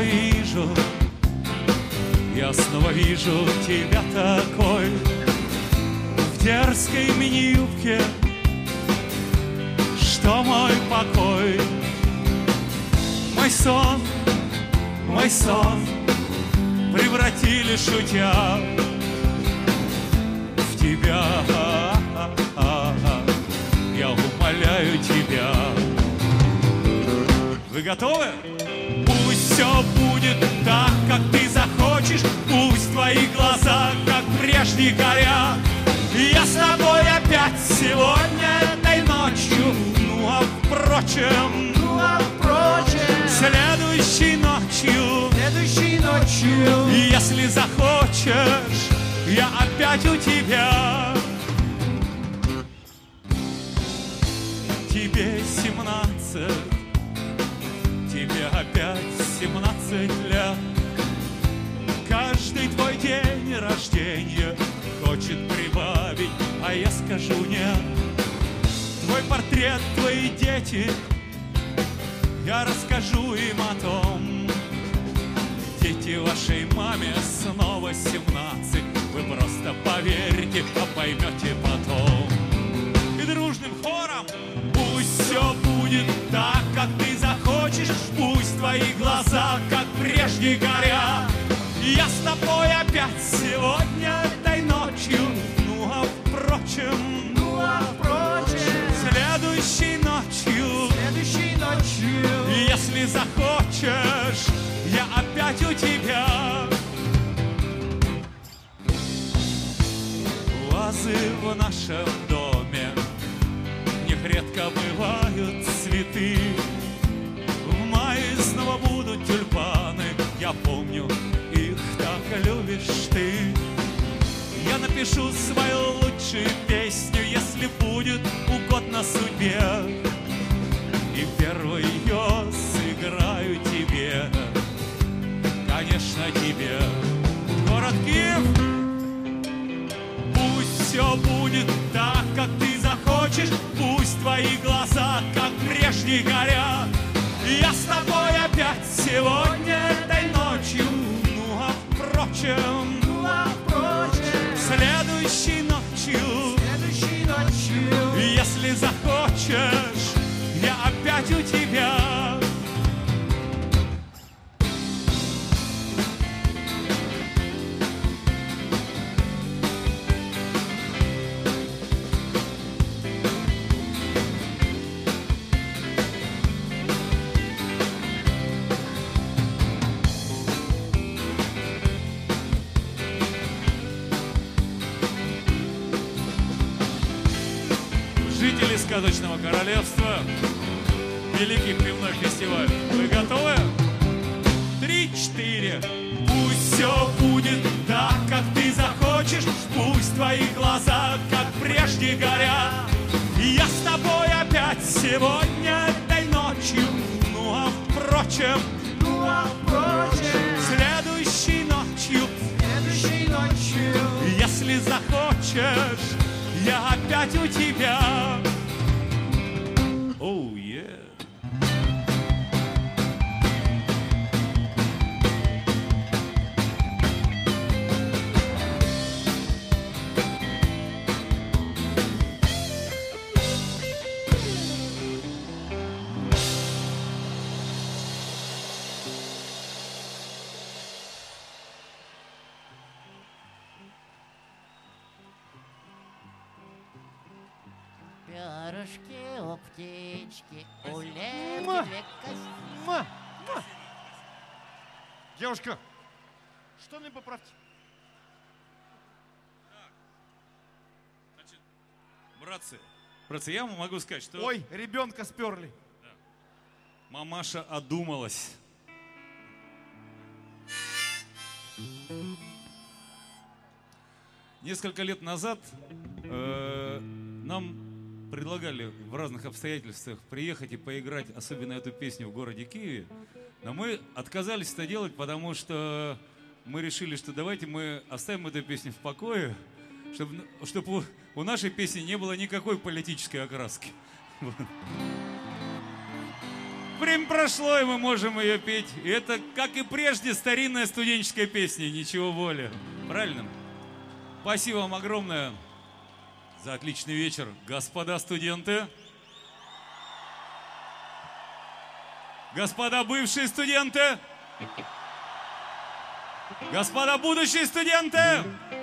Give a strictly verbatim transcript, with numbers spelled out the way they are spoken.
вижу, я снова вижу тебя такой, в дерзкой мини-юбке, что мой покой. Мой сон, мой сон превратили, шутя, в тебя. Я умоляю тебя. Вы готовы? Пусть все будет так, как ты захочешь. Пусть твои глаза, как прежде, горят. Я с тобой опять сегодня этой ночью. Ну а впрочем, ну а впрочем, следующей ночью, следующей ночью, если захочешь, я опять у тебя. Тебе семнадцать, тебе опять семнадцать лет. Каждый твой день рождения хочет прибавить, а я скажу нет. Твой портрет, твои дети, я расскажу им о том. Дети вашей маме снова семнадцать. Вы просто поверьте, а поймете потом. И дружным хором пусть все будет так, как ты захочешь. Пусть твои глаза, как прежде, горят. Я с тобой опять сегодня этой ночью. Ну а впрочем, ну а впрочем, следующей ночью, следующей ночью, если захочешь, я опять у тебя. Вазы в нашем доме, в них редко бывают цветы. В мае снова будут тюльпаны, я помню, их так любишь ты. Я напишу свою лучшую песню, если будет угодно судьбе, и первую ее сыграю тебе, конечно, тебе. Город Киев, пусть все будет так, как ты захочешь. Пусть твои глаза, как прежде, горят. Я с тобой опять сегодня этой ночью. Ну а впрочем, ну а впрочем, следующей ночью, следующей ночью, если захочешь, я опять у тебя. Жители сказочного королевства, великий пивной фестиваль. Вы готовы? Три-четыре. Пусть все будет так, как ты захочешь. Пусть твои глаза, как прежде, горят. Я с тобой опять сегодня этой ночью. Ну а впрочем, ну а впрочем, следующей ночью, следующей ночью, если захочешь, я опять у тебя. Oh, yeah. Перышки у птички, у лебедя кость. Девушка, штаны поправьте. Значит, братцы, братцы, я вам могу сказать, что... Ой, ребенка сперли. Да. Мамаша одумалась. Несколько лет назад э, нам предлагали в разных обстоятельствах приехать и поиграть, особенно эту песню, в городе Киеве. Но мы отказались это делать, потому что мы решили, что давайте мы оставим эту песню в покое, чтобы, чтобы у, у нашей песни не было никакой политической окраски. Время прошло, и мы можем ее петь. И это, как и прежде, старинная студенческая песня «Ничего более». Правильно? Спасибо вам огромное за отличный вечер, господа студенты. Господа бывшие студенты. Господа будущие студенты.